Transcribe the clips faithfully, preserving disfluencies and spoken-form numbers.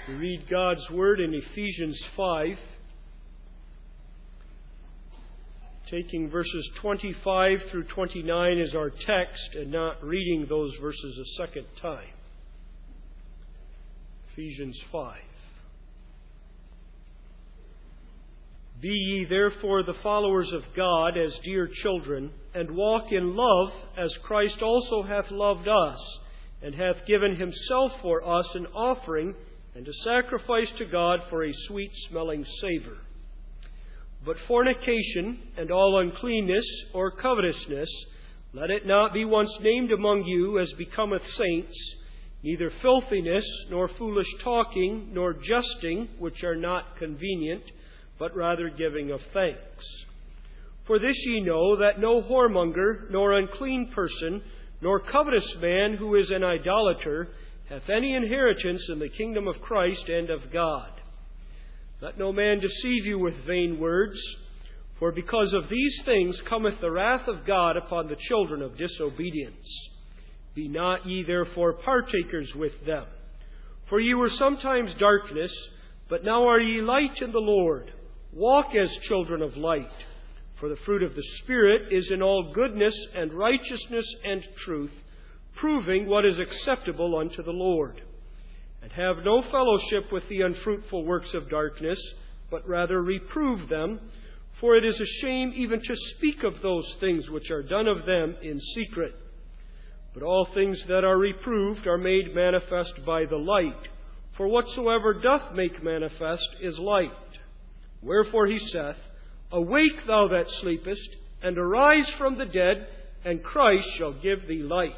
We read God's Word in Ephesians five, taking verses twenty-five through twenty-nine as our text and not reading those verses a second time. Ephesians five. Be ye therefore the followers of God as dear children, and walk in love as Christ also hath loved us, and hath given himself for us an offering and a sacrifice to God for a sweet-smelling savour. But fornication and all uncleanness or covetousness, let it not be once named among you as becometh saints, neither filthiness, nor foolish talking, nor jesting, which are not convenient, but rather giving of thanks. For this ye know, that no whoremonger, nor unclean person, nor covetous man who is an idolater, hath any inheritance in the kingdom of Christ and of God. Let no man deceive you with vain words, for because of these things cometh the wrath of God upon the children of disobedience. Be not ye therefore partakers with them. For ye were sometimes darkness, but now are ye light in the Lord. Walk as children of light, for the fruit of the Spirit is in all goodness and righteousness and truth, proving what is acceptable unto the Lord. And have no fellowship with the unfruitful works of darkness, but rather reprove them, for it is a shame even to speak of those things which are done of them in secret. But all things that are reproved are made manifest by the light, for whatsoever doth make manifest is light. Wherefore he saith, Awake, thou that sleepest, and arise from the dead, and Christ shall give thee light.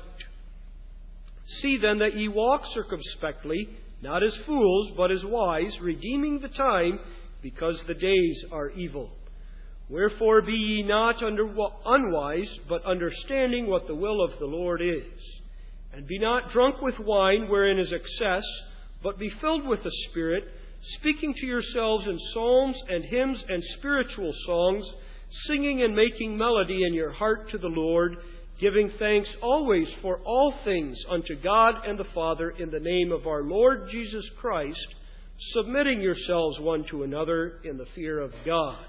See then that ye walk circumspectly, not as fools, but as wise, redeeming the time, because the days are evil. Wherefore be ye not unwise, but understanding what the will of the Lord is. And be not drunk with wine, wherein is excess, but be filled with the Spirit, speaking to yourselves in psalms and hymns and spiritual songs, singing and making melody in your heart to the Lord, giving thanks always for all things unto God and the Father in the name of our Lord Jesus Christ, submitting yourselves one to another in the fear of God.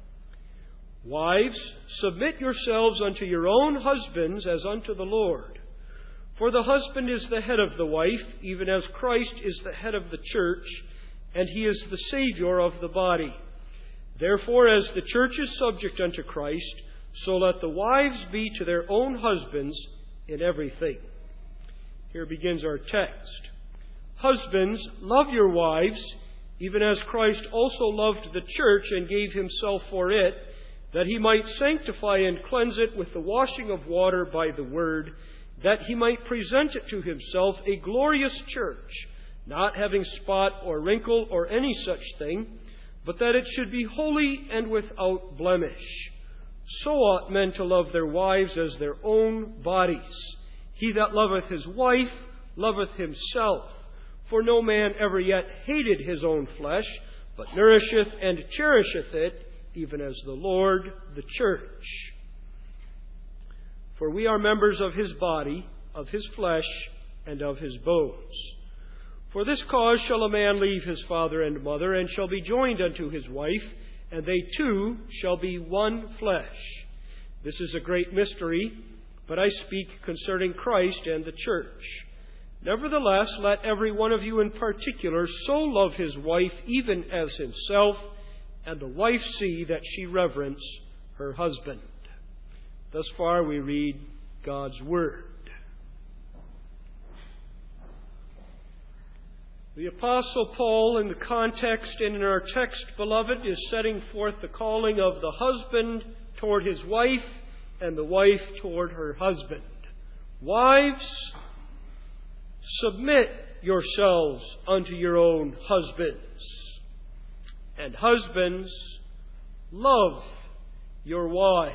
Wives, submit yourselves unto your own husbands as unto the Lord. For the husband is the head of the wife, even as Christ is the head of the church, and he is the Savior of the body. Therefore, as the church is subject unto Christ, so let the wives be to their own husbands in everything. Here begins our text. Husbands, love your wives, even as Christ also loved the church and gave himself for it, that he might sanctify and cleanse it with the washing of water by the word, that he might present it to himself a glorious church, not having spot or wrinkle or any such thing, but that it should be holy and without blemish. So ought men to love their wives as their own bodies. He that loveth his wife loveth himself. For no man ever yet hated his own flesh, but nourisheth and cherisheth it, even as the Lord the church. For we are members of his body, of his flesh, and of his bones. For this cause shall a man leave his father and mother, and shall be joined unto his wife, and they two shall be one flesh. This is a great mystery, but I speak concerning Christ and the church. Nevertheless, let every one of you in particular so love his wife even as himself, and the wife see that she reverence her husband. Thus far we read God's Word. The Apostle Paul, in the context and in our text, beloved, is setting forth the calling of the husband toward his wife and the wife toward her husband. Wives, submit yourselves unto your own husbands. And husbands, love your wives.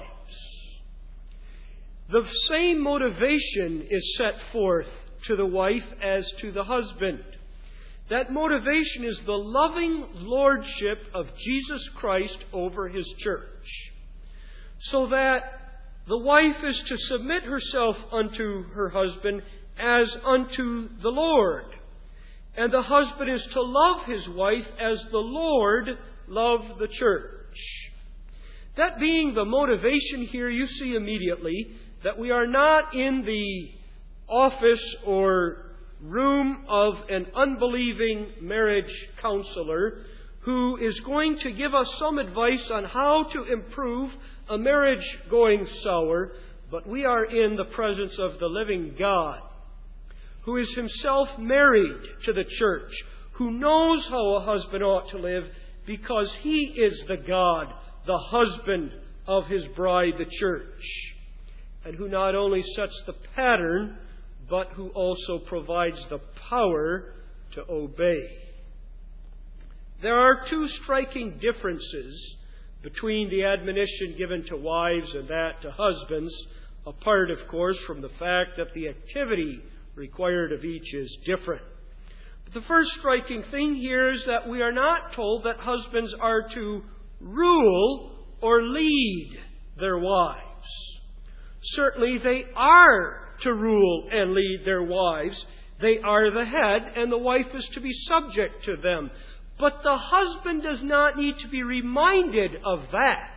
The same motivation is set forth to the wife as to the husband. That motivation is the loving lordship of Jesus Christ over his church. So that the wife is to submit herself unto her husband as unto the Lord. And the husband is to love his wife as the Lord loved the church. That being the motivation here, you see immediately that we are not in the office or room of an unbelieving marriage counselor who is going to give us some advice on how to improve a marriage going sour, but we are in the presence of the living God, who is himself married to the church, who knows how a husband ought to live because he is the God, the husband of his bride, the church, and who not only sets the pattern, but who also provides the power to obey. There are two striking differences between the admonition given to wives and that to husbands, apart, of course, from the fact that the activity required of each is different. But the first striking thing here is that we are not told that husbands are to rule or lead their wives. Certainly they are to rule and lead their wives. They are the head, and the wife is to be subject to them. But the husband does not need to be reminded of that.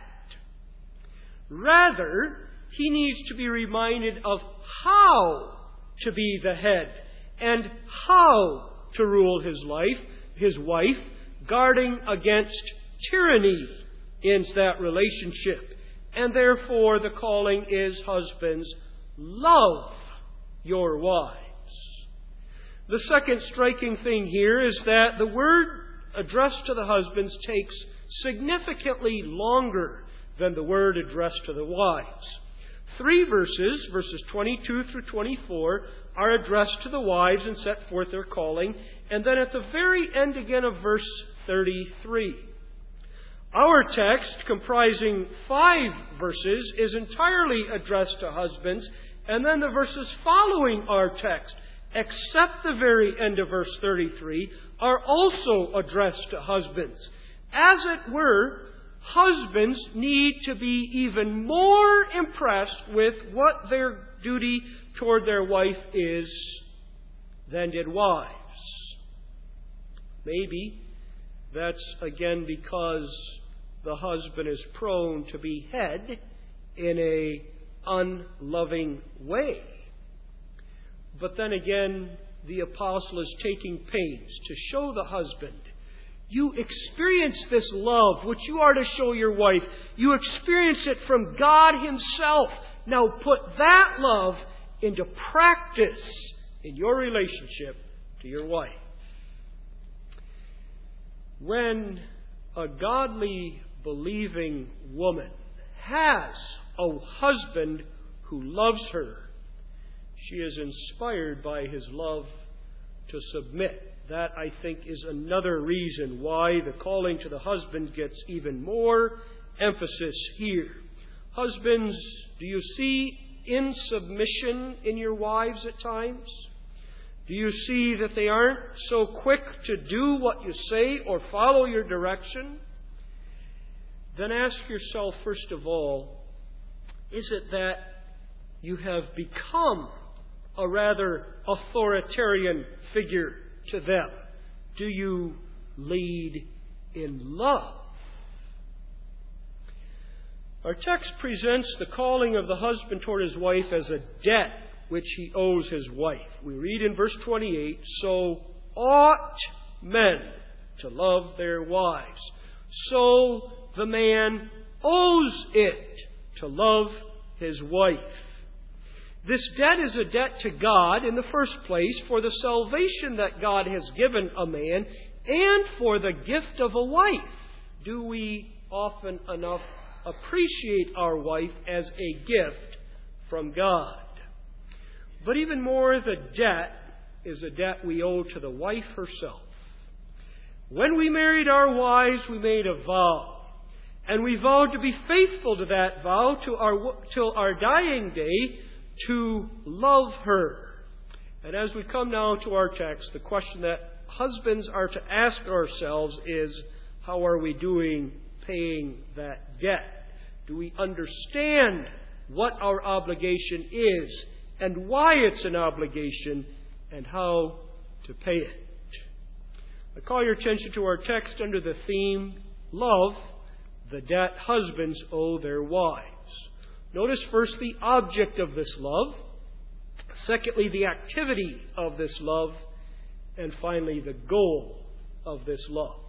Rather, he needs to be reminded of how to be the head and how to rule his life, his wife, guarding against tyranny in that relationship. And therefore the calling is, husbands, love your wives. The second striking thing here is that the word addressed to the husbands takes significantly longer than the word addressed to the wives. Three verses, verses twenty-two through twenty-four, are addressed to the wives and set forth their calling. And then at the very end again of verse thirty-three. Our text, comprising five verses, is entirely addressed to husbands. And then the verses following our text, except the very end of verse thirty-three, are also addressed to husbands. As it were, husbands need to be even more impressed with what their duty toward their wife is than did wives. Maybe that's again because the husband is prone to be head in a unloving way. But then again, the apostle is taking pains to show the husband, you experience this love which you are to show your wife. You experience it from God himself. Now put that love into practice in your relationship to your wife. When a godly, believing woman has a husband who loves her, she is inspired by his love to submit. That, I think, is another reason why the calling to the husband gets even more emphasis here. Husbands, do you see insubmission in your wives at times? Do you see that they aren't so quick to do what you say or follow your direction? Then ask yourself, first of all, is it that you have become a rather authoritarian figure to them? Do you lead in love? Our text presents the calling of the husband toward his wife as a debt which he owes his wife. We read in verse twenty-eight, so ought men to love their wives. So the man owes it to love his wife. This debt is a debt to God in the first place for the salvation that God has given a man and for the gift of a wife. Do we often enough appreciate our wife as a gift from God? But even more, the debt is a debt we owe to the wife herself. When we married our wives, we made a vow. And we vowed to be faithful to that vow to our, till our dying day, to love her. And as we come now to our text, the question that husbands are to ask ourselves is, how are we doing paying that debt? Do we understand what our obligation is and why it's an obligation and how to pay it? I call your attention to our text under the theme, Love, the debt husbands owe their wives. Notice first the object of this love. Secondly, the activity of this love. And finally, the goal of this love.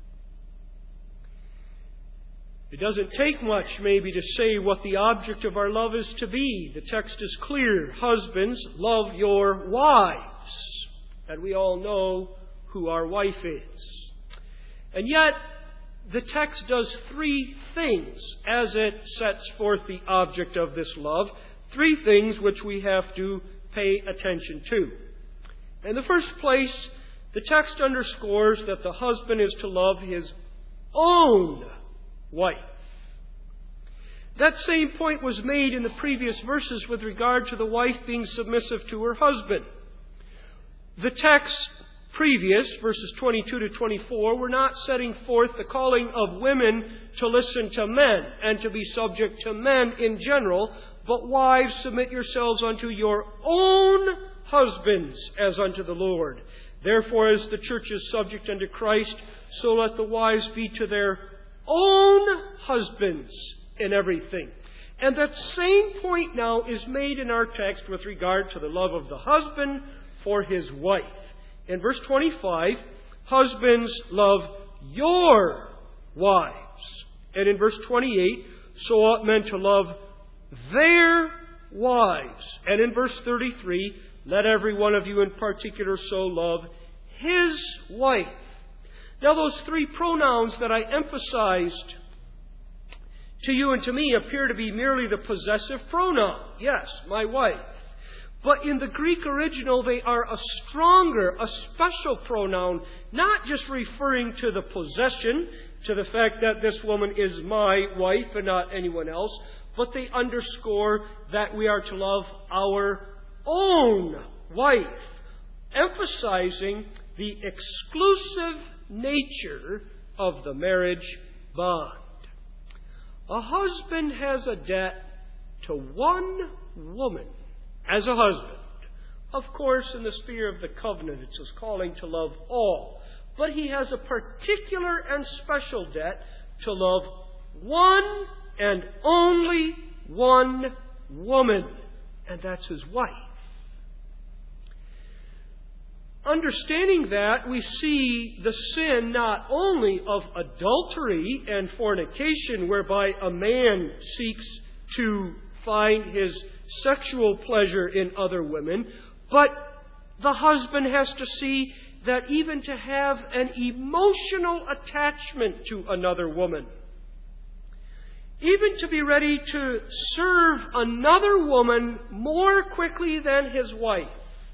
It doesn't take much, maybe, to say what the object of our love is to be. The text is clear. Husbands, love your wives. And we all know who our wife is. And yet, the text does three things as it sets forth the object of this love. Three things which we have to pay attention to. In the first place, the text underscores that the husband is to love his own wife. That same point was made in the previous verses with regard to the wife being submissive to her husband. The text previous, verses twenty-two to twenty-four, were not setting forth the calling of women to listen to men and to be subject to men in general, but wives, submit yourselves unto your own husbands as unto the Lord. Therefore, as the church is subject unto Christ, so let the wives be to their own husbands in everything. And that same point now is made in our text with regard to the love of the husband for his wife. In verse twenty-five, husbands, love your wives. And in verse twenty-eight, so ought men to love their wives. And in verse thirty-three, let every one of you in particular so love his wife. Now those three pronouns that I emphasized to you and to me appear to be merely the possessive pronoun. Yes, my wife. But in the Greek original, they are a stronger, a special pronoun, not just referring to the possession, to the fact that this woman is my wife and not anyone else, but they underscore that we are to love our own wife, emphasizing the exclusive nature of the marriage bond. A husband has a debt to one woman as a husband. Of course, in the sphere of the covenant, it's his calling to love all. But he has a particular and special debt to love one and only one woman, and that's his wife. Understanding that, we see the sin not only of adultery and fornication, whereby a man seeks to find his sexual pleasure in other women, but the husband has to see that even to have an emotional attachment to another woman, even to be ready to serve another woman more quickly than his wife,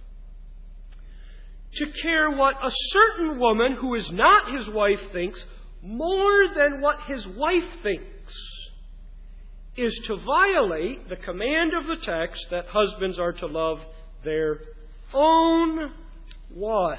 to care what a certain woman who is not his wife thinks more than what his wife thinks, is to violate the command of the text that husbands are to love their own wives.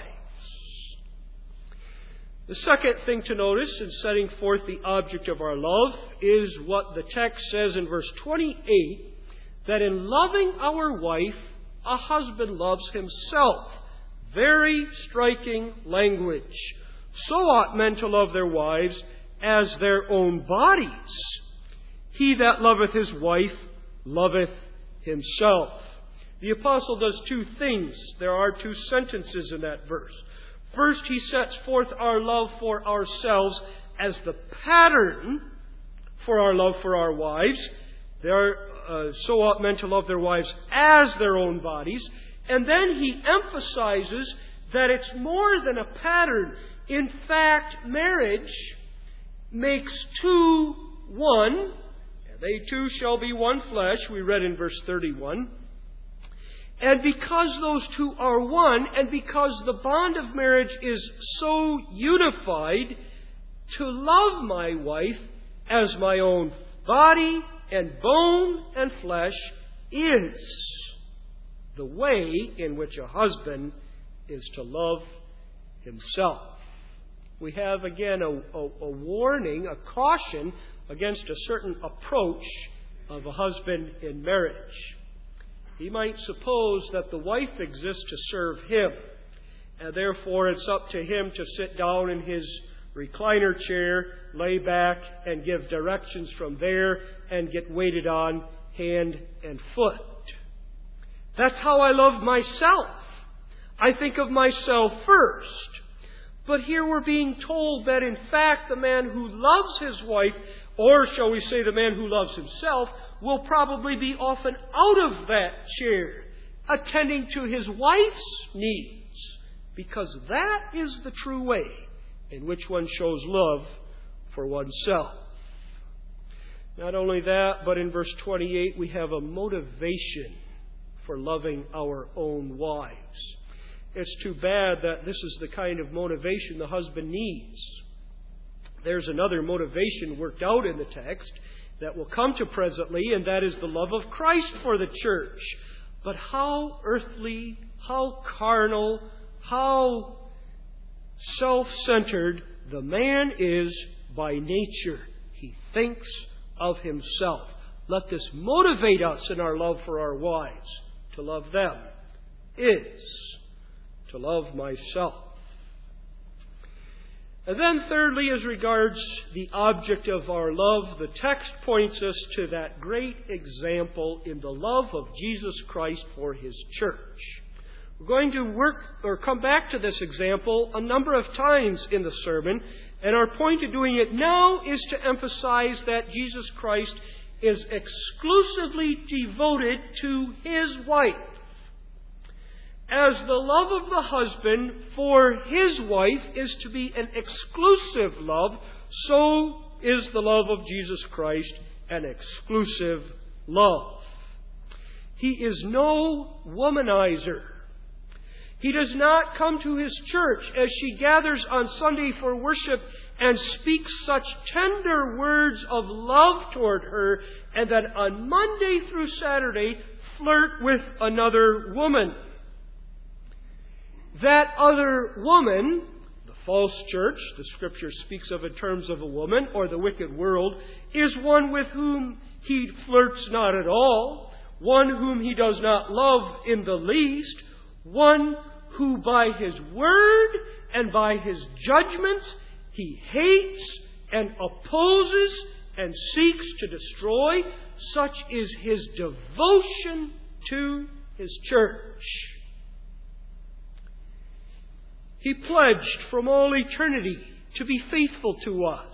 The second thing to notice in setting forth the object of our love is what the text says in verse twenty-eight, that in loving our wife, a husband loves himself. Very striking language. So ought men to love their wives as their own bodies. He that loveth his wife loveth himself. The apostle does two things. There are two sentences in that verse. First, he sets forth our love for ourselves as the pattern for our love for our wives. They are, uh, so ought men to love their wives as their own bodies. And then he emphasizes that it's more than a pattern. In fact, marriage makes two one. They two shall be one flesh, we read in verse thirty-one. And because those two are one, and because the bond of marriage is so unified, to love my wife as my own body and bone and flesh is the way in which a husband is to love himself. We have again a, a, a warning, a caution against a certain approach of a husband in marriage. He might suppose that the wife exists to serve him, And therefore, it's up to him to sit down in his recliner chair, lay back, and give directions from there, and get waited on hand and foot. That's how I love myself. I think of myself first. But here we're being told that in fact the man who loves his wife, or shall we say the man who loves himself, will probably be often out of that chair, attending to his wife's needs, because that is the true way in which one shows love for oneself. Not only that, but in verse twenty-eight we have a motivation for loving our own wives. It's too bad that this is the kind of motivation the husband needs. There's another motivation worked out in the text that we'll come to presently, and that is the love of Christ for the church. But how earthly, how carnal, how self-centered the man is by nature. He thinks of himself. Let this motivate us in our love for our wives. To love them is to love myself. And then thirdly, as regards the object of our love, the text points us to that great example in the love of Jesus Christ for His church. We're going to work or come back to this example a number of times in the sermon, and our point of doing it now is to emphasize that Jesus Christ is exclusively devoted to His wife. As the love of the husband for his wife is to be an exclusive love, so is the love of Jesus Christ an exclusive love. He is no womanizer. He does not come to his church as she gathers on Sunday for worship and speaks such tender words of love toward her, and then on Monday through Saturday flirt with another woman. That other woman, the false church, the Scripture speaks of in terms of a woman, or the wicked world, is one with whom he flirts not at all, one whom he does not love in the least, one who by his word and by his judgments he hates and opposes and seeks to destroy. Such is his devotion to his church. He pledged from all eternity to be faithful to us.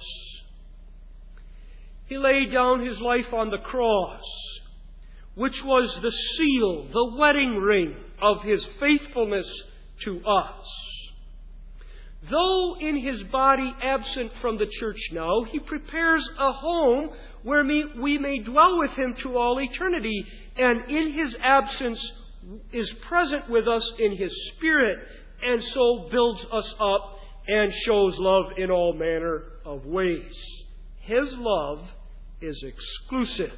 He laid down his life on the cross, which was the seal, the wedding ring of his faithfulness to us. Though in his body absent from the church now, he prepares a home where we may dwell with him to all eternity, and in his absence is present with us in his Spirit, and so builds us up and shows love in all manner of ways. His love is exclusive.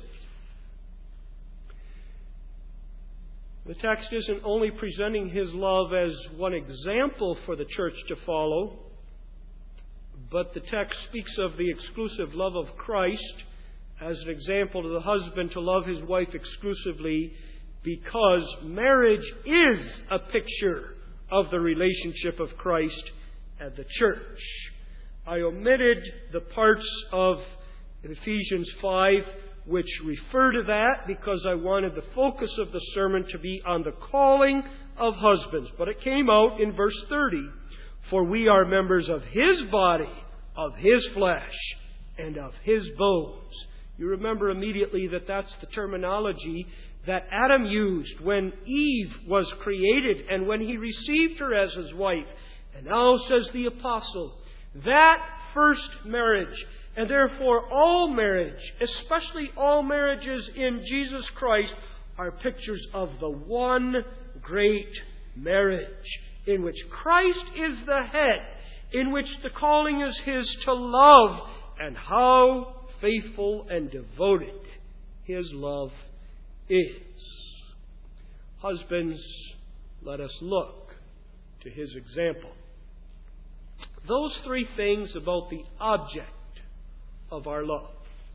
The text isn't only presenting His love as one example for the church to follow, but the text speaks of the exclusive love of Christ as an example to the husband to love his wife exclusively, because marriage is a picture of the relationship of Christ and the church. I omitted the parts of Ephesians five which refer to that because I wanted the focus of the sermon to be on the calling of husbands. But it came out in verse thirty. For we are members of His body, of His flesh, and of His bones. You remember immediately that that's the terminology that Adam used when Eve was created and when he received her as his wife. And now, says the apostle, that first marriage, and therefore all marriage, especially all marriages in Jesus Christ, are pictures of the one great marriage in which Christ is the head, in which the calling is His to love, and how faithful and devoted His love is. Husbands, let us look to His example. Those three things about the object of our love.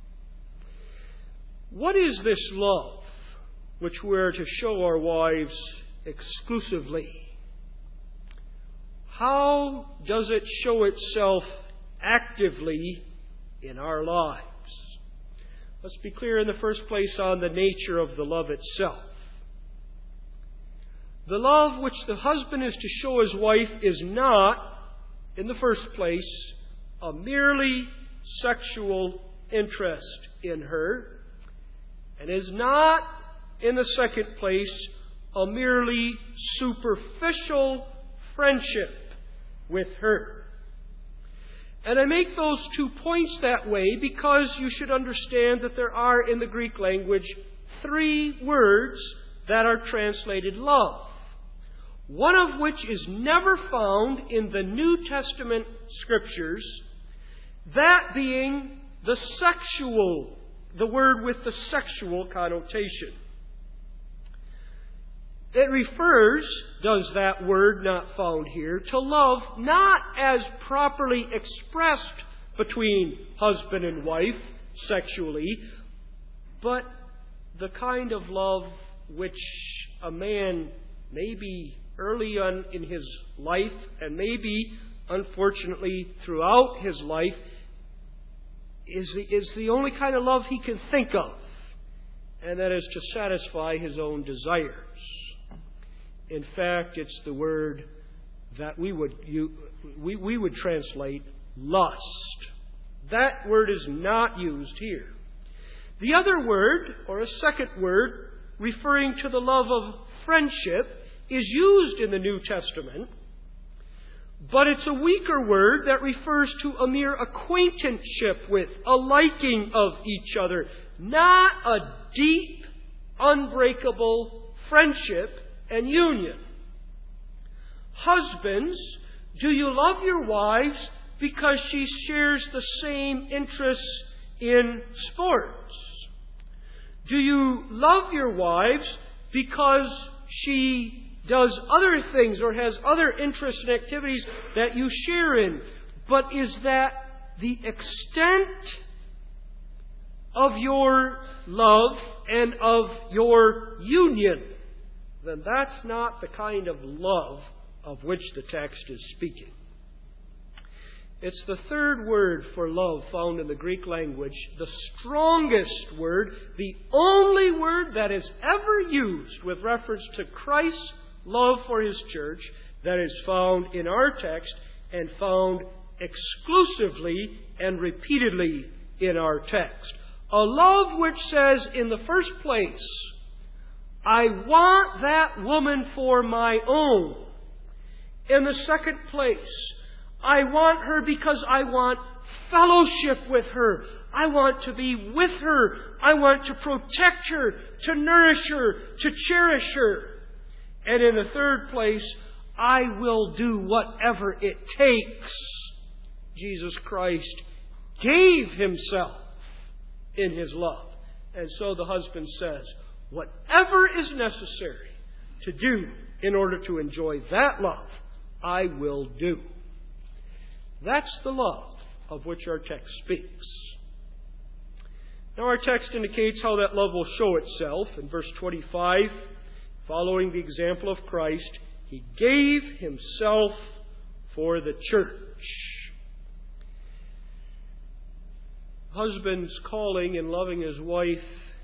What is this love which we're to show our wives exclusively? how does it show itself actively in our lives? Let's be clear in the first place on the nature of the love itself. The love which the husband is to show his wife is not, in the first place, a merely sexual interest in her, and is not, in the second place, a merely superficial friendship with her. And I make those two points that way because you should understand that there are in the Greek language three words that are translated love, one of which is never found in the New Testament Scriptures, that being the sexual, the word with the sexual connotation. It refers, does that word not found here, to love not as properly expressed between husband and wife sexually, but the kind of love which a man maybe early on in his life, and maybe, unfortunately, throughout his life, is the, is the only kind of love he can think of, and that is to satisfy his own desires. In fact, it's the word that we would you, we, we would translate lust. That word is not used here. The other word, or a second word, referring to the love of friendship, is used in the New Testament, but it's a weaker word that refers to a mere acquaintanceship with, a liking of each other, not a deep, unbreakable friendship and union. Husbands, do you love your wives because she shares the same interests in sports? Do you love your wives because she does other things or has other interests and activities that you share in? But is that the extent of your love and of your union? Then that's not the kind of love of which the text is speaking. It's the third word for love found in the Greek language, the strongest word, the only word that is ever used with reference to Christ's love for His church, that is found in our text and found exclusively and repeatedly in our text. A love which says, in the first place, I want that woman for my own. In the second place, I want her because I want fellowship with her. I want to be with her. I want to protect her, to nourish her, to cherish her. And in the third place, I will do whatever it takes. Jesus Christ gave Himself in His love. And so the husband says, whatever is necessary to do in order to enjoy that love, I will do. That's the love of which our text speaks. Now our text indicates how that love will show itself. In verse twenty-five, following the example of Christ, He gave Himself for the church. Husband's calling in loving his wife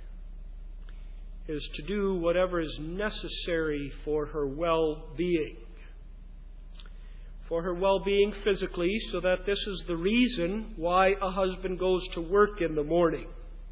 is to do whatever is necessary for her well-being. For her well-being physically, so that this is the reason why a husband goes to work in the morning.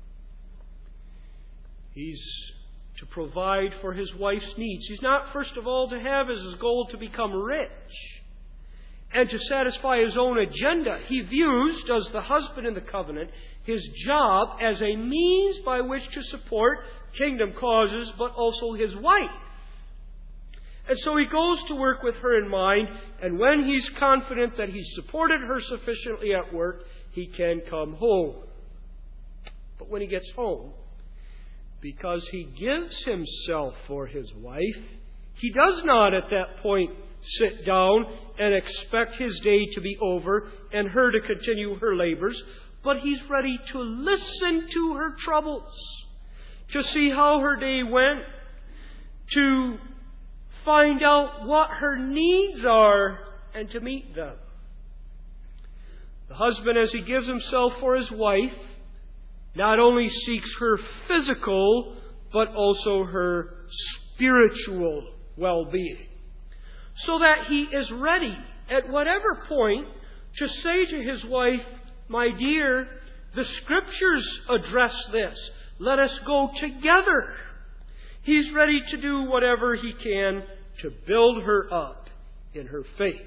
He's to provide for his wife's needs. He's not, first of all, to have as his goal to become rich and to satisfy his own agenda. He views, does the husband in the covenant, his job as a means by which to support kingdom causes, but also his wife. And so he goes to work with her in mind, and when he's confident that he's supported her sufficiently at work, he can come home. But when he gets home, because he gives himself for his wife, he does not at that point sit down and expect his day to be over and her to continue her labors, but he's ready to listen to her troubles, to see how her day went, to find out what her needs are and to meet them. The husband, as he gives himself for his wife, not only seeks her physical, but also her spiritual well-being, so that he is ready at whatever point to say to his wife, "My dear, the Scriptures address this. Let us go together." He's ready to do whatever he can to build her up in her faith.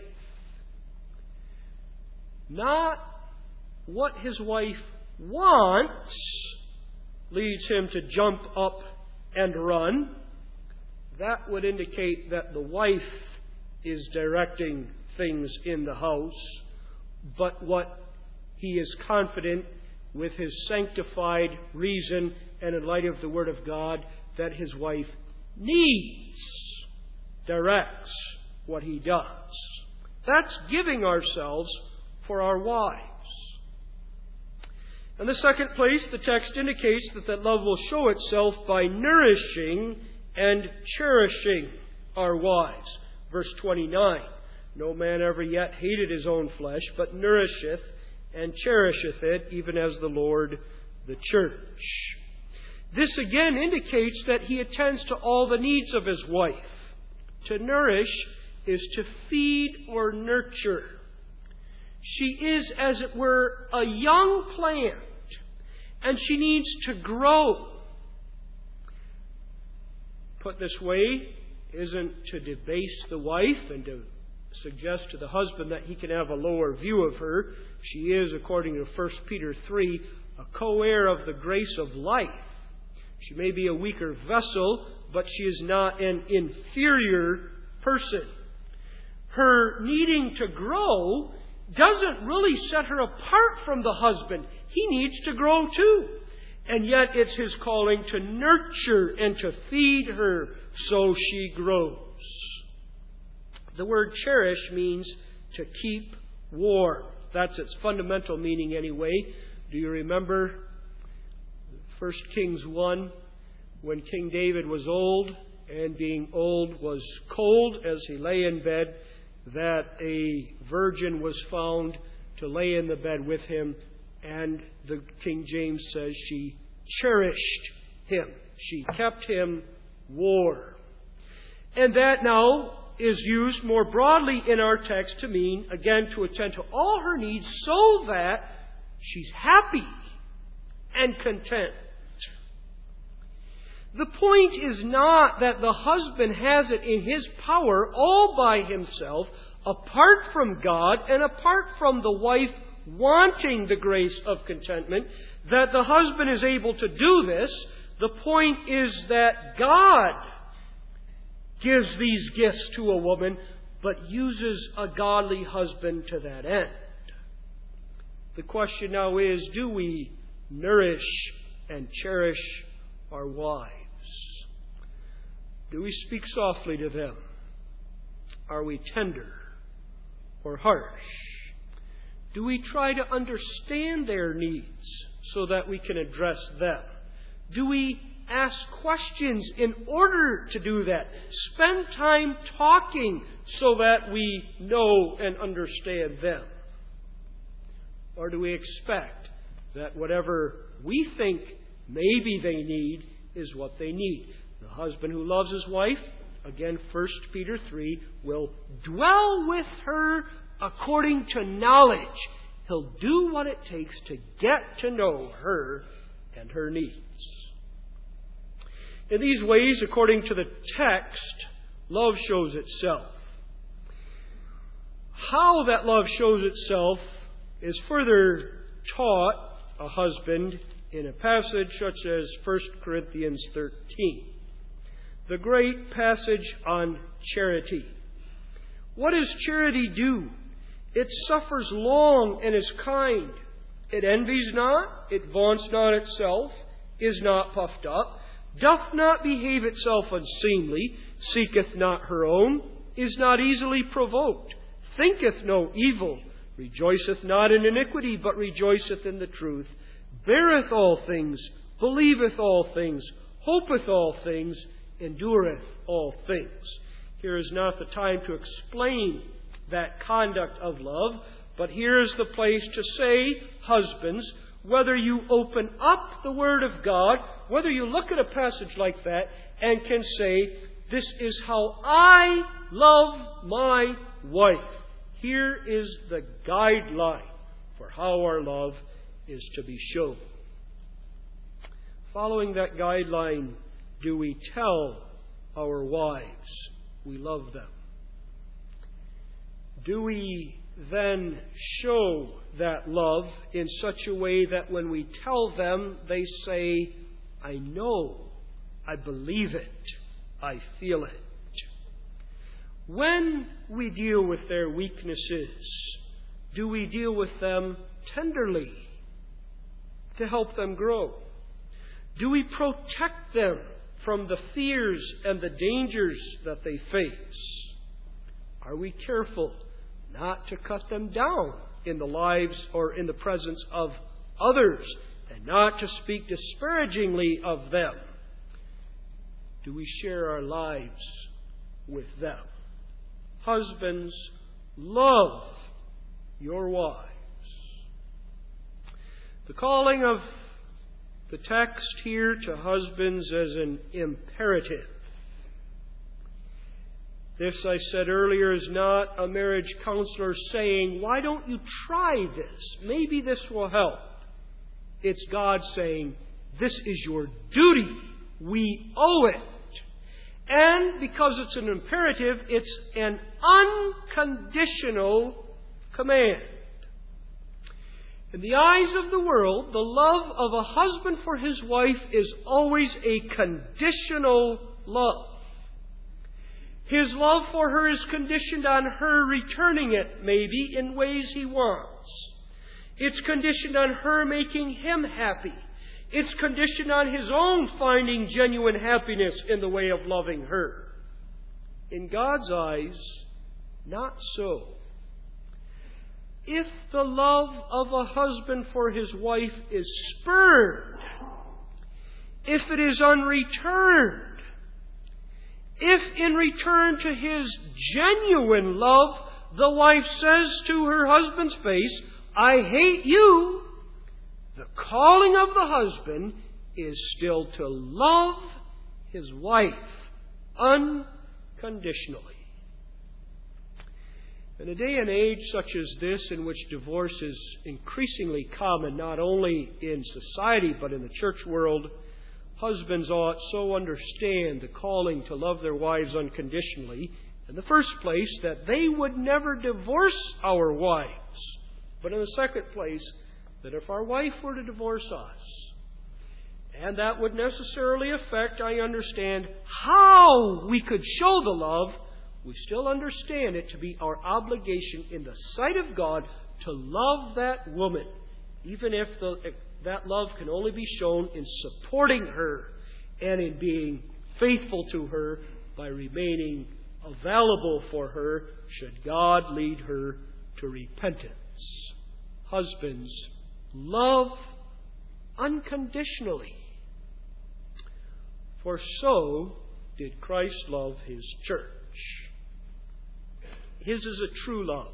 Not what his wife wants leads him to jump up and run. That would indicate that the wife is directing things in the house, but what he is confident with his sanctified reason and in light of the Word of God that his wife needs directs what he does. That's giving ourselves for our wives. In the second place, the text indicates that that love will show itself by nourishing and cherishing our wives. Verse twenty-nine, "No man ever yet hated his own flesh, but nourisheth and cherisheth it, even as the Lord the church." This again indicates that he attends to all the needs of his wife. To nourish is to feed or nurture. She is, as it were, a young plant, and she needs to grow. Put this way, isn't to debase the wife and to suggest to the husband that he can have a lower view of her. She is, according to First Peter three, a co-heir of the grace of life. She may be a weaker vessel, but she is not an inferior person. Her needing to grow doesn't really set her apart from the husband. He needs to grow too. And yet it's his calling to nurture and to feed her so she grows. The word cherish means to keep warm. That's its fundamental meaning anyway. Do you remember First Kings one, when King David was old, and being old was cold as he lay in bed, that a virgin was found to lay in the bed with him, and the King James says she cherished him. She kept him warm. And that now is used more broadly in our text to mean, again, to attend to all her needs so that she's happy and content. The point is not that the husband has it in his power all by himself, apart from God and apart from the wife wanting the grace of contentment, that the husband is able to do this. The point is that God gives these gifts to a woman, but uses a godly husband to that end. The question now is, do we nourish and cherish our wives? Do we speak softly to them? Are we tender or harsh? Do we try to understand their needs so that we can address them? Do we ask questions in order to do that? Spend time talking so that we know and understand them? Or do we expect that whatever we think maybe they need is what they need? The husband who loves his wife, again, First Peter three, will dwell with her according to knowledge. He'll do what it takes to get to know her and her needs. In these ways, according to the text, love shows itself. How that love shows itself is further taught a husband in a passage such as First Corinthians thirteen. The great passage on charity. What does charity do? It suffers long and is kind. It envies not, it vaunts not itself, is not puffed up, doth not behave itself unseemly, seeketh not her own, is not easily provoked, thinketh no evil, rejoiceth not in iniquity, but rejoiceth in the truth, beareth all things, believeth all things, hopeth all things, endureth all things. Here is not the time to explain that conduct of love. But here's the place to say, husbands, whether you open up the Word of God, whether you look at a passage like that and can say, this is how I love my wife. Here is the guideline for how our love is to be shown. Following that guideline, do we tell our wives we love them? Do we then show that love in such a way that when we tell them, they say, I know, I believe it, I feel it. When we deal with their weaknesses, do we deal with them tenderly to help them grow? Do we protect them from the fears and the dangers that they face? Are we careful not to cut them down in the lives or in the presence of others and not to speak disparagingly of them? Do we share our lives with them? Husbands, love your wives. The calling of the text here to husbands as an imperative. This, I said earlier, is not a marriage counselor saying, why don't you try this? Maybe this will help. It's God saying, this is your duty. We owe it. And because it's an imperative, it's an unconditional command. In the eyes of the world, the love of a husband for his wife is always a conditional love. His love for her is conditioned on her returning it, maybe, in ways he wants. It's conditioned on her making him happy. It's conditioned on his own finding genuine happiness in the way of loving her. In God's eyes, not so. If the love of a husband for his wife is spurned, if it is unreturned, if in return to his genuine love, the wife says to her husband's face, I hate you, the calling of the husband is still to love his wife unconditionally. In a day and age such as this, in which divorce is increasingly common, not only in society but in the church world, husbands ought so understand the calling to love their wives unconditionally, in the first place, that they would never divorce our wives. But in the second place, that if our wife were to divorce us, and that would necessarily affect, I understand, how we could show the love, we still understand it to be our obligation in the sight of God to love that woman, even if, the, if that love can only be shown in supporting her and in being faithful to her by remaining available for her should God lead her to repentance. Husbands, love unconditionally, for so did Christ love His church. His is a true love.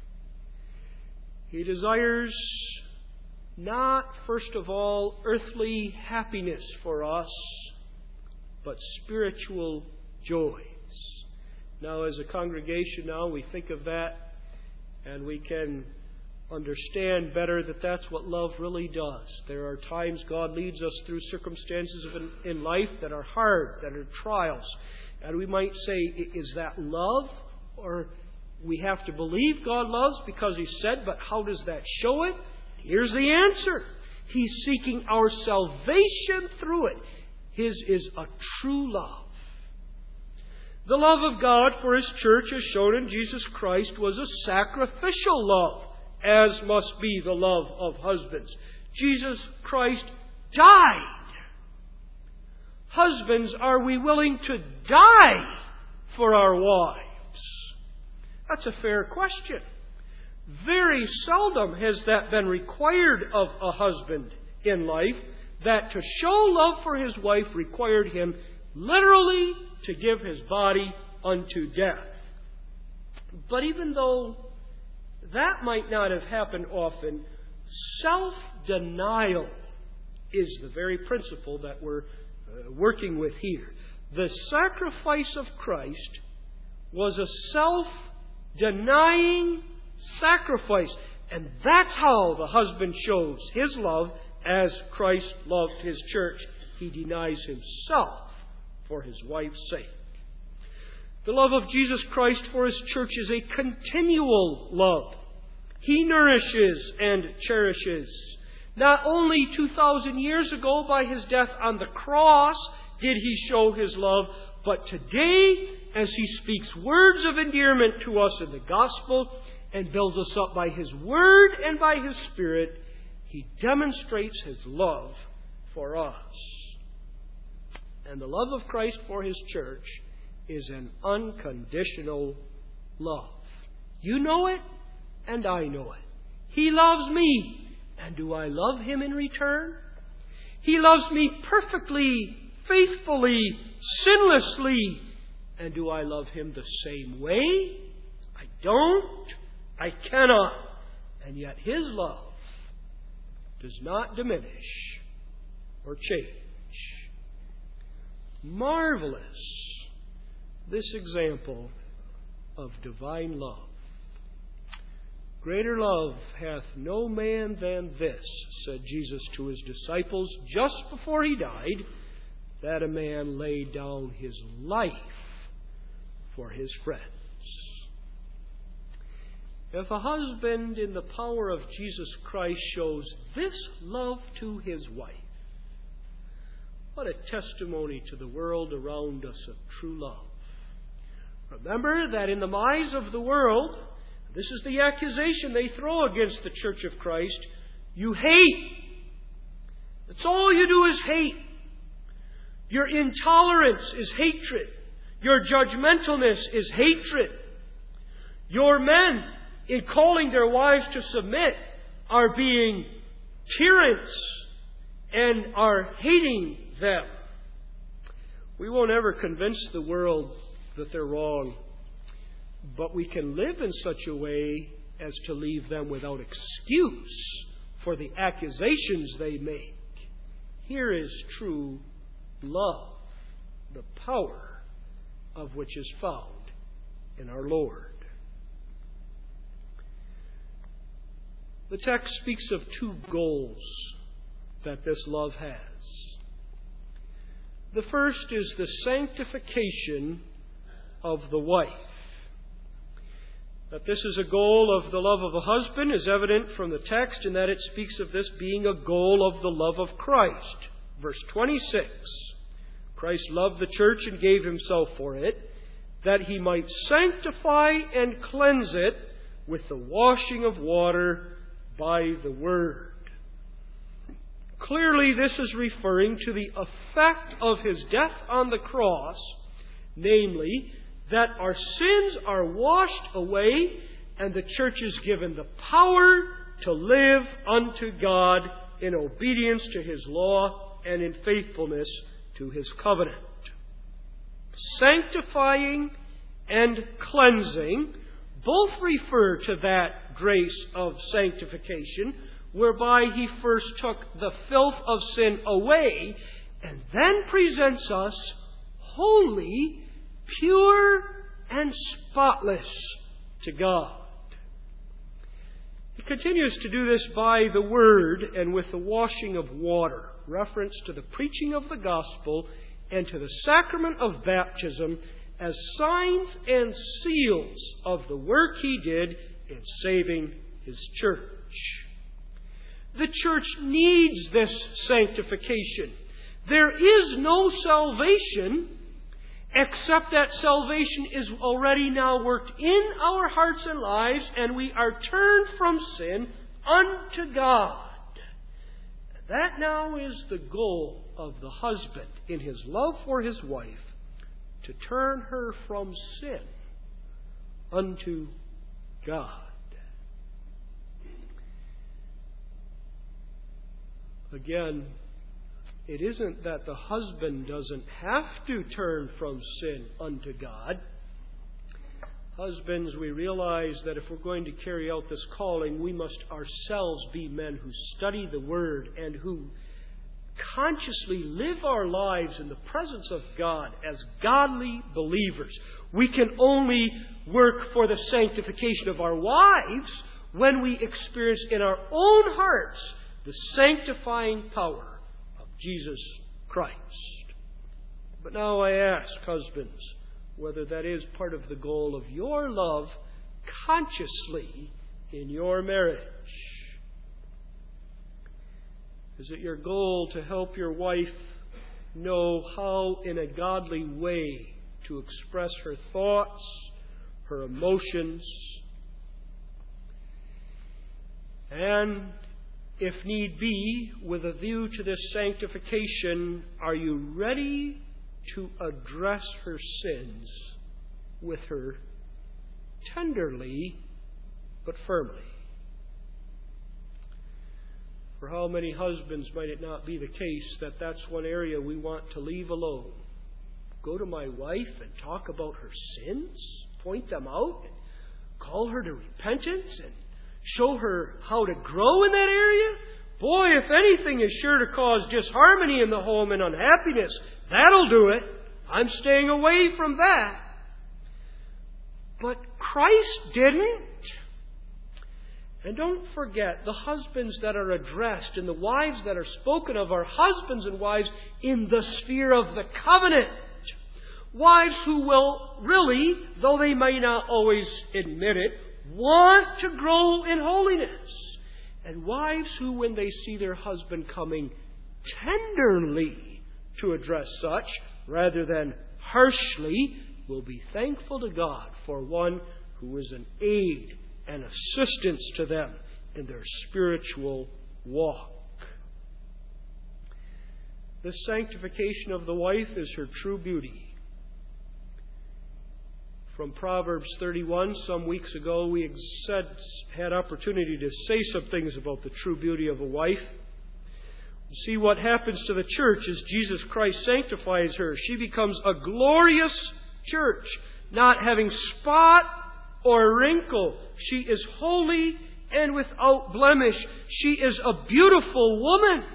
He desires not, first of all, earthly happiness for us, but spiritual joys. Now, as a congregation now, we think of that and we can understand better that that's what love really does. There are times God leads us through circumstances in, in life that are hard, that are trials. And we might say, is that love? Or we have to believe God loves because He said, but how does that show it? Here's the answer. He's seeking our salvation through it. His is a true love. The love of God for His church, as shown in Jesus Christ, was a sacrificial love, as must be the love of husbands. Jesus Christ died. Husbands, are we willing to die for our wives? That's a fair question. Very seldom has that been required of a husband in life, that to show love for his wife required him literally to give his body unto death. But even though that might not have happened often, self-denial is the very principle that we're uh, working with here. The sacrifice of Christ was a self-denying sacrifice. And that's how the husband shows his love as Christ loved his church. He denies himself for his wife's sake. The love of Jesus Christ for his church is a continual love. He nourishes and cherishes. Not only two thousand years ago by his death on the cross did he show his love, but today as he speaks words of endearment to us in the gospel and builds us up by his word and by his Spirit, he demonstrates his love for us. And the love of Christ for his church is an unconditional love. You know it, and I know it. He loves me, and do I love him in return? He loves me perfectly, faithfully, sinlessly, and do I love him the same way? I don't. I cannot. And yet his love does not diminish or change. Marvelous, this example of divine love. Greater love hath no man than this, said Jesus to his disciples just before he died, that a man laid down his life for his friends. If a husband in the power of Jesus Christ shows this love to his wife, what a testimony to the world around us of true love. Remember that in the eyes of the world, this is the accusation they throw against the Church of Christ, you hate. That's all you do is hate. Your intolerance is hatred. Your judgmentalness is hatred. Your men, in calling their wives to submit, are being tyrants and are hating them. We won't ever convince the world that they're wrong, but we can live in such a way as to leave them without excuse for the accusations they make. Here is true love, the power of which is found in our Lord. The text speaks of two goals that this love has. The first is the sanctification of the wife. That this is a goal of the love of a husband is evident from the text in that it speaks of this being a goal of the love of Christ. Verse twenty-six, Christ loved the church and gave himself for it, that he might sanctify and cleanse it with the washing of water by the word. Clearly, this is referring to the effect of his death on the cross, namely, that our sins are washed away and the church is given the power to live unto God in obedience to his law and in faithfulness to his covenant. Sanctifying and cleansing both refer to that grace of sanctification, whereby he first took the filth of sin away and then presents us holy, pure, and spotless to God. He continues to do this by the word and with the washing of water, reference to the preaching of the gospel and to the sacrament of baptism as signs and seals of the work he did in saving his church. The church needs this sanctification. There is no salvation except that salvation is already now worked in our hearts and lives, and we are turned from sin unto God. That now is the goal of the husband in his love for his wife, to turn her from sin unto God. Again, it isn't that the husband doesn't have to turn from sin unto God. Husbands, we realize that if we're going to carry out this calling, we must ourselves be men who study the Word and who consciously live our lives in the presence of God as godly believers. We can only work for the sanctification of our wives when we experience in our own hearts the sanctifying power of Jesus Christ. But now I ask, husbands, whether that is part of the goal of your love consciously in your marriage. Is it your goal to help your wife know how in a godly way to express her thoughts, her emotions, and if need be, with a view to this sanctification, are you ready to address her sins with her tenderly but firmly? For how many husbands might it not be the case that that's one area we want to leave alone? Go to my wife and talk about her sins, point them out, and call her to repentance, and show her how to grow in that area? Boy, if anything is sure to cause disharmony in the home and unhappiness, that'll do it. I'm staying away from that. But Christ didn't. And don't forget, the husbands that are addressed and the wives that are spoken of are husbands and wives in the sphere of the covenant. Wives who will really, though they may not always admit it, want to grow in holiness. And wives who, when they see their husband coming tenderly to address such, rather than harshly, will be thankful to God for one who is an aid and assistance to them in their spiritual walk. This sanctification of the wife is her true beauty. From Proverbs thirty-one, some weeks ago, we said, had opportunity to say some things about the true beauty of a wife. See what happens to the church as Jesus Christ sanctifies her. She becomes a glorious church, not having spot or wrinkle. She is holy and without blemish. She is a beautiful woman.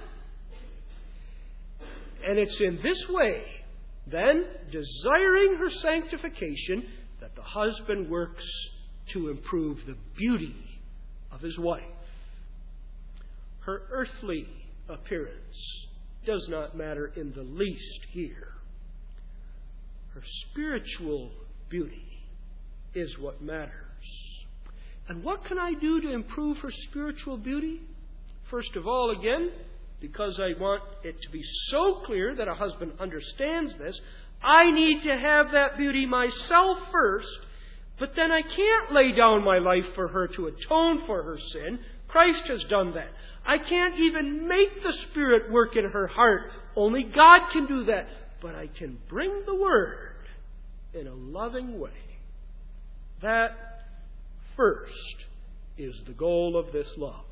And it's in this way, then, desiring her sanctification, that the husband works to improve the beauty of his wife. Her earthly appearance does not matter in the least here. Her spiritual beauty is what matters. And what can I do to improve her spiritual beauty? First of all, again, because I want it to be so clear that a husband understands this, I need to have that beauty myself first, but then I can't lay down my life for her to atone for her sin. Christ has done that. I can't even make the Spirit work in her heart. Only God can do that. But I can bring the Word in a loving way. That, first, is the goal of this love.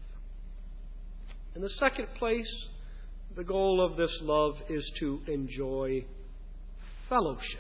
In the second place, the goal of this love is to enjoy fellowship.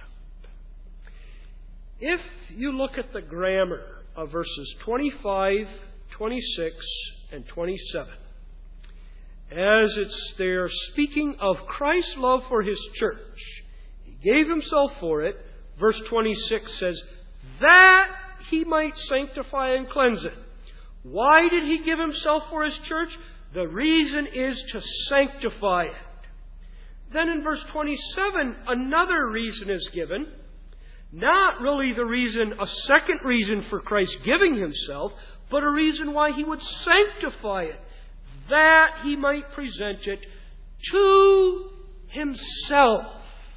If you look at the grammar of verses twenty-five, twenty-six, and twenty-seven, as it's there speaking of Christ's love for His church, He gave Himself for it. Verse twenty-six says, that He might sanctify and cleanse it. Why did He give Himself for His church? The reason is to sanctify it. Then in verse twenty-seven, another reason is given. Not really the reason, a second reason for Christ giving Himself, but a reason why He would sanctify it. That He might present it to Himself.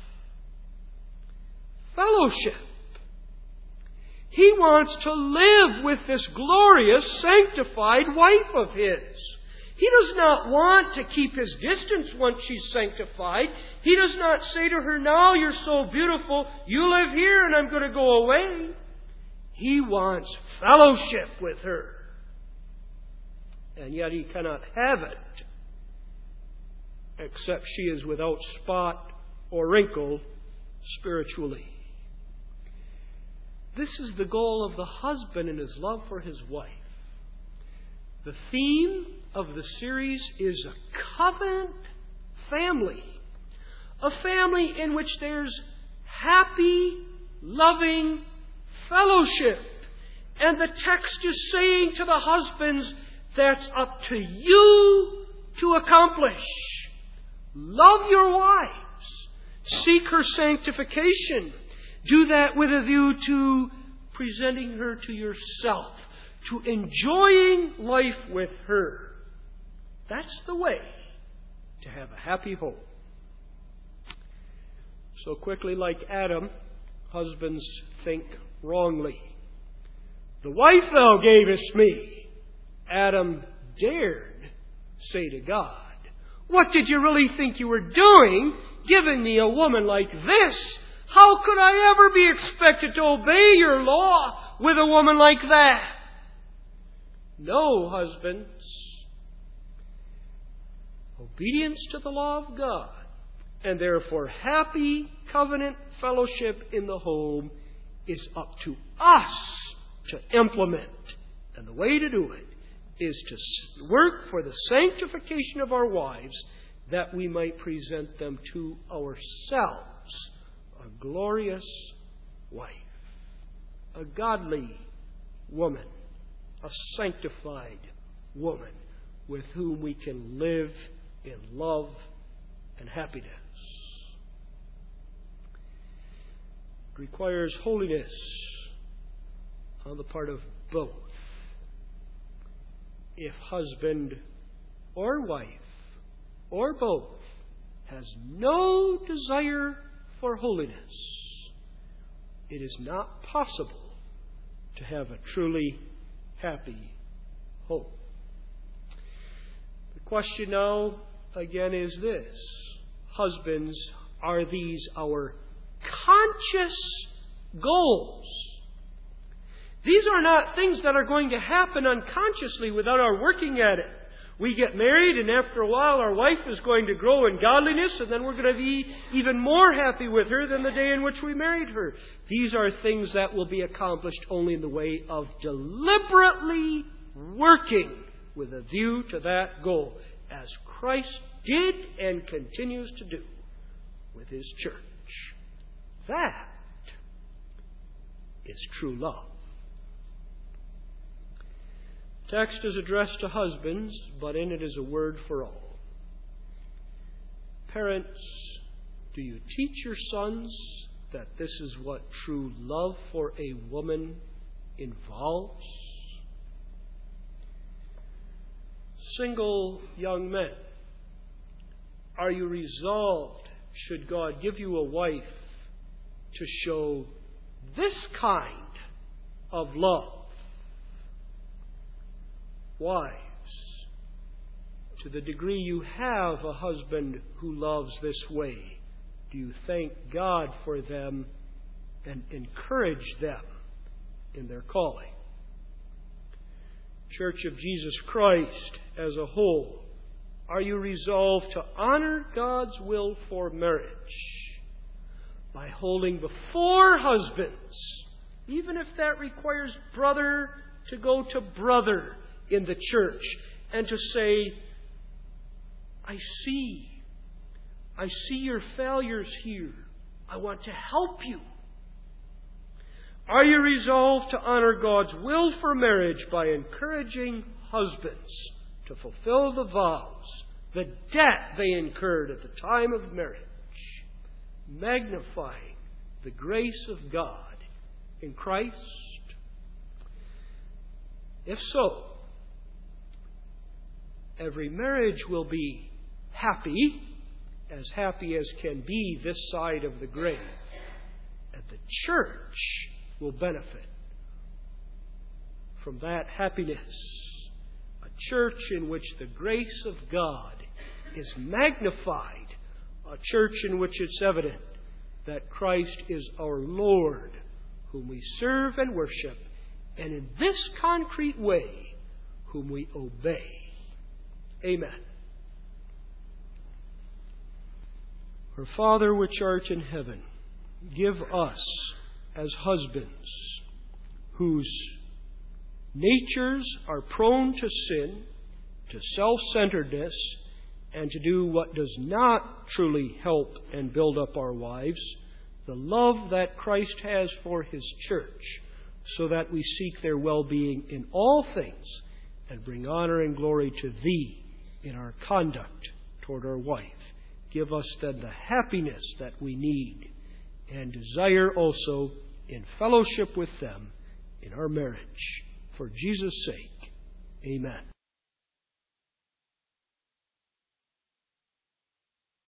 Fellowship. He wants to live with this glorious, sanctified wife of His. He does not want to keep His distance once she's sanctified. He does not say to her, now you're so beautiful, you live here and I'm going to go away. He wants fellowship with her. And yet He cannot have it except she is without spot or wrinkle spiritually. this is the goal of the husband in his love for his wife. The theme of the series is a covenant family. A family in which there's happy, loving fellowship. And the text is saying to the husbands, that's up to you to accomplish. Love your wives. Seek her sanctification. Do that with a view to presenting her to yourself, to enjoying life with her. That's the way to have a happy home. So quickly, like Adam, husbands think wrongly. The wife thou gavest me, Adam dared say to God. What did you really think you were doing, giving me a woman like this? How could I ever be expected to obey your law with a woman like that? No, husbands. Obedience to the law of God, and therefore happy covenant fellowship in the home, is up to us to implement. And the way to do it is to work for the sanctification of our wives, that we might present them to ourselves a glorious wife, a godly woman, a sanctified woman with whom we can live in love and happiness. It requires holiness on the part of both. If husband or wife or both has no desire for holiness, it is not possible to have a truly happy home. The question now again is this: husbands, are these our conscious goals? These are not things that are going to happen unconsciously without our working at it. We get married, and after a while our wife is going to grow in godliness, and then we're going to be even more happy with her than the day in which we married her. These are things that will be accomplished only in the way of deliberately working with a view to that goal, as Christ did and continues to do with His church. That is true love. The text is addressed to husbands, but in it is a word for all. Parents, do you teach your sons that this is what true love for a woman involves? Single young men, are you resolved, should God give you a wife, to show this kind of love? Wives, to the degree you have a husband who loves this way, do you thank God for them and encourage them in their calling? Church of Jesus Christ as a whole, are you resolved to honor God's will for marriage by holding before husbands, even if that requires brother to go to brother in the church, and to say, I see, I see your failures here. I want to help you. Are you resolved to honor God's will for marriage by encouraging husbands to fulfill the vows, the debt they incurred at the time of marriage, magnifying the grace of God in Christ? If so, every marriage will be happy, as happy as can be this side of the grave. And the church will benefit from that happiness. A church in which the grace of God is magnified. A church in which it's evident that Christ is our Lord, whom we serve and worship, and in this concrete way, whom we obey. Amen. Our Father which art in heaven, give us as husbands whose natures are prone to sin, to self-centeredness, and to do what does not truly help and build up our wives, the love that Christ has for His church, so that we seek their well-being in all things and bring honor and glory to Thee in our conduct toward our wife. Give us then the happiness that we need and desire also in fellowship with them in our marriage. For Jesus' sake, amen.